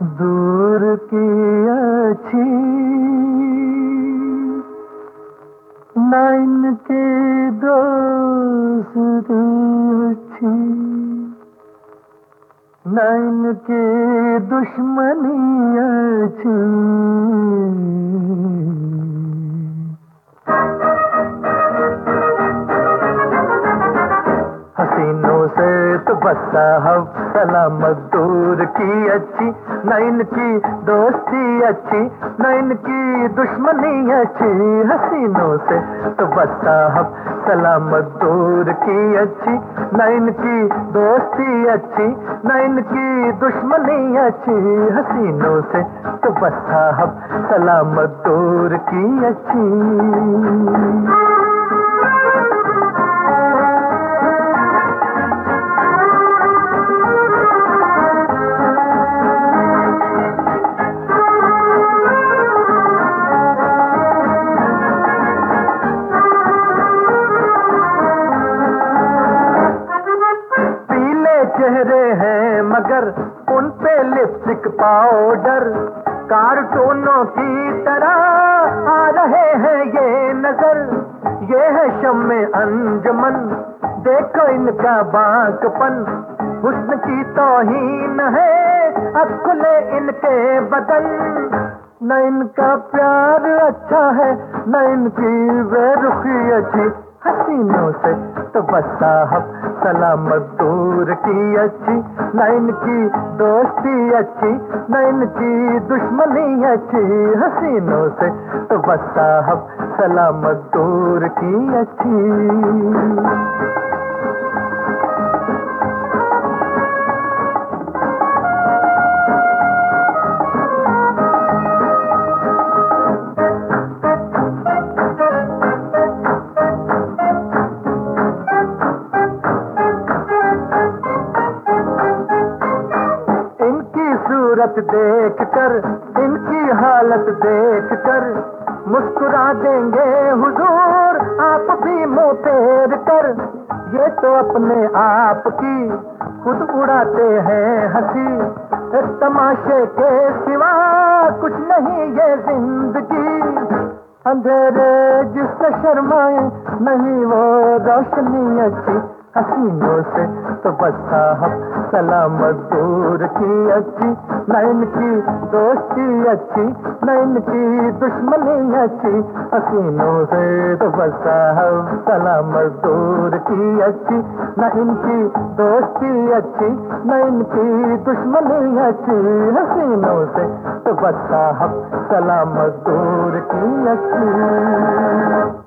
दूर की अच्छी न इनकी दोस्ती अच्छी न इनकी दुश्मनी अच्छी। हसीनों से तो बस साहब सलामत दूर की अच्छी न इनकी दोस्ती अच्छी न इनकी दुश्मनी अच्छी। हसीनों से तो बस साहब सलामत दूर की अच्छी न इनकी दोस्ती अच्छी न इनकी दुश्मनी अच्छी। हसीनों से तो बस साहब सलामत दूर की अच्छी। चेहरे हैं मगर उन पे लिपस्टिक पाउडर कार्टूनों की तरह आ रहे हैं ये नजर। ये है शम्मे अंजुमन देखो इनका बांकपन हुस्न की तौहीन है अब खुले इनके बदन। न इनका प्यार अच्छा है न इनकी बेरुखी अच्छी। हसीनों से तो बस साहब सलामत दूर की अच्छी न इनकी दोस्ती अच्छी न इनकी दुश्मनी अच्छी। हसीनों से तो बस साहब सलामत दूर की अच्छी। सूरत देखकर इनकी हालत देखकर मुस्कुरा देंगे हुजूर आप भी मुंह फेर कर। ये तो अपने आप की खुद उड़ाते हैं हंसी इस तमाशे के सिवा कुछ नहीं ये जिंदगी। अंधेरे जिससे शर्माए नहीं वो रोशनी अच्छी। हसीनों से तो बस साहब सलामत दूर की अच्छी न इनकी दोस्ती अच्छी न इनकी दुश्मनी अच्छी। हसीनों से तो बस साहब सलामत दूर की अच्छी न इनकी दोस्ती अच्छी न इनकी दुश्मनी अच्छी। हसीनों से तो बस साहब सलामत दूर की अच्छी।